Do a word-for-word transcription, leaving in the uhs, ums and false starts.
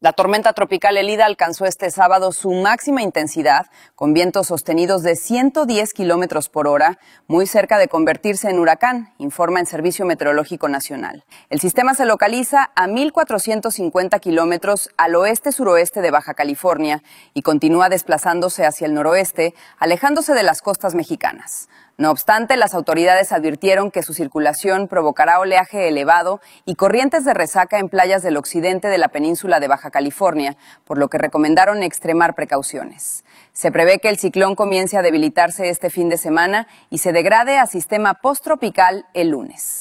La tormenta tropical Elida alcanzó este sábado su máxima intensidad, con vientos sostenidos de ciento diez kilómetros por hora, muy cerca de convertirse en huracán, informa el Servicio Meteorológico Nacional. El sistema se localiza a mil cuatrocientos cincuenta kilómetros al oeste-suroeste de Baja California y continúa desplazándose hacia el noroeste, alejándose de las costas mexicanas. No obstante, las autoridades advirtieron que su circulación provocará oleaje elevado y corrientes de resaca en playas del occidente de la península de Baja California, por lo que recomendaron extremar precauciones. Se prevé que el ciclón comience a debilitarse este fin de semana y se degrade a sistema posttropical el lunes.